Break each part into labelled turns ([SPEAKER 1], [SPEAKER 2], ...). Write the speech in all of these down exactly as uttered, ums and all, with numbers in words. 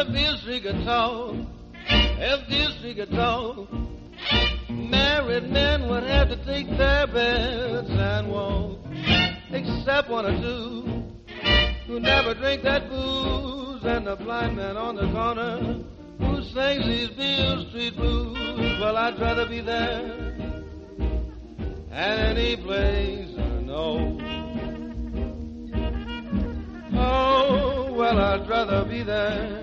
[SPEAKER 1] If Beale Street could talk, if Beale Street could talk, married men would have to take their beds and walk, except one or two who never drink that booze, and the blind man on the corner who sings these Beale Street blues. Well, I'd rather be there any place I know. Oh, well, I'd rather be there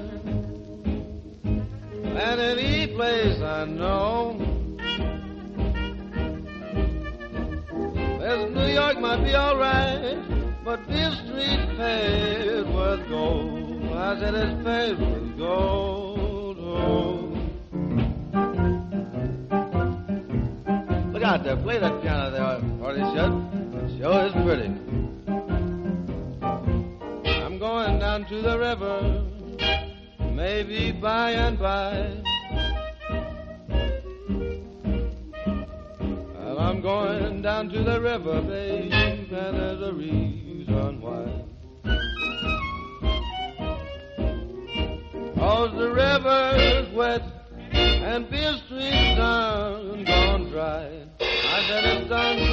[SPEAKER 1] than any place I know. There's New York might be all right, but Beale Street paid with gold. I said it's paid with gold. Oh. Look out there, play that piano there, Artie Shut. It sure is pretty. I'm going down to the river, maybe by and by. Well, I'm going down to the river, babe, and there's a reason why. 'Cause the river's wet and Beale Street's done gone dry. I said it's done